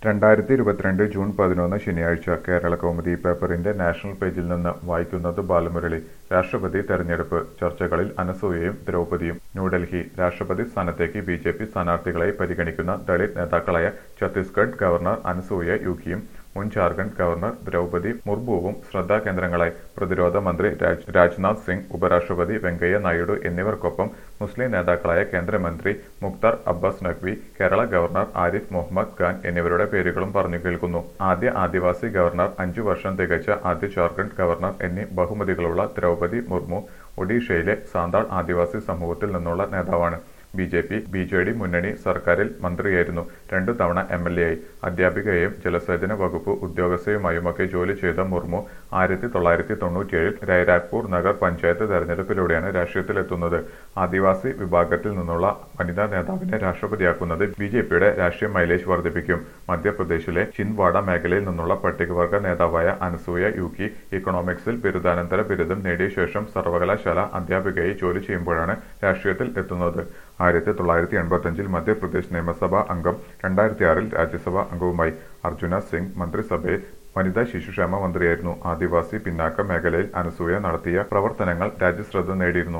2022 June 11 ശനിയാഴ്ച കേരളകൗമുദി പേപ്പറിന്റെ national പേജിൽ നിന്ന് വായിക്കുന്നത് ബാലമുരളി. രാഷ്ട്രപതി തെരഞ്ഞെടുപ്പ് ചർച്ചകളിൽ അനസൂയയും ദ്രൗപദിയും. ന്യൂഡൽഹി രാഷ്ട്രപതി സ്ഥാനത്തേക്ക് ബിജെപി സ്ഥാനാർത്ഥികളായി പരിഗണിക്കുന്ന ദളിത് നേതാക്കളായ ഛത്തീസ്ഗഡ് ഗവർണർ അനസൂയ യുകിയും മുൻ ജാർഖണ്ഡ് ഗവർണർ ദ്രൗപദി മുർമുവും ശ്രദ്ധാകേന്ദ്രങ്ങളായി. പ്രതിരോധ മന്ത്രി രാജ്നാഥ് സിംഗ്, ഉപരാഷ്ട്രപതി വെങ്കയ്യ നായിഡു എന്നിവർക്കൊപ്പം മുസ്ലിം നേതാക്കളായ കേന്ദ്രമന്ത്രി മുഖ്താർ അബ്ബാസ് നഖ്വി, കേരള ഗവർണർ ആരിഫ് മുഹമ്മദ് ഖാൻ എന്നിവരുടെ പേരുകളും പറഞ്ഞു കേൾക്കുന്നു. ആദ്യ ആദിവാസി ഗവർണർ, 5 വർഷം തികച്ച ആദ്യ ജാർഖണ്ഡ് ഗവർണർ എന്നീ ബഹുമതികളുള്ള ദ്രൗപദി മുർമു ഒഡീഷയിലെ സാന്താൾ ആദിവാസി സമൂഹത്തിൽ നിന്നുള്ള നേതാവാണ്. ബിജെപി ബിജെഡി മുന്നണി സർക്കാരിൽ മന്ത്രിയായിരുന്നു. 2 തവണ MLA ആയി. അധ്യാപികയും ജലസേചന വകുപ്പ് ഉദ്യോഗസ്ഥയുമായുമൊക്കെ ജോലി ചെയ്ത മുർമു 1997 രായ്പൂർ നഗർ പഞ്ചായത്ത് തെരഞ്ഞെടുപ്പിലൂടെയാണ് രാഷ്ട്രീയത്തിലെത്തുന്നത്. ആദിവാസി വിഭാഗത്തിൽ നിന്നുള്ള വനിതാ നേതാവിനെ രാഷ്ട്രപതിയാക്കുന്നത് ബിജെപിയുടെ രാഷ്ട്രീയ മൈലേജ് വർദ്ധിപ്പിക്കും. മധ്യപ്രദേശിലെ ചിന്ദ്വാഡ മേഖലയിൽ നിന്നുള്ള പട്ടികവർഗ നേതാവായ അനസൂയ യുകി ഇക്കണോമിക്സിൽ ബിരുദാനന്തര ബിരുദം നേടിയ ശേഷം സർവകലാശാല അധ്യാപികയായി ജോലി ചെയ്യുമ്പോഴാണ് രാഷ്ട്രീയത്തിൽ എത്തുന്നത്. 1985 മധ്യപ്രദേശ് നിയമസഭാ അംഗം, 2006 രാജ്യസഭാ അംഗവുമായി. അർജുന സിംഗ് മന്ത്രിസഭയിൽ വനിതാ ശിശുക്ഷേമ മന്ത്രിയായിരുന്നു. ആദിവാസി പിന്നാക്ക മേഖലയിൽ അനസൂയ നടത്തിയ പ്രവർത്തനങ്ങൾ രാജ്യശ്രദ്ധ നേടിയിരുന്നു.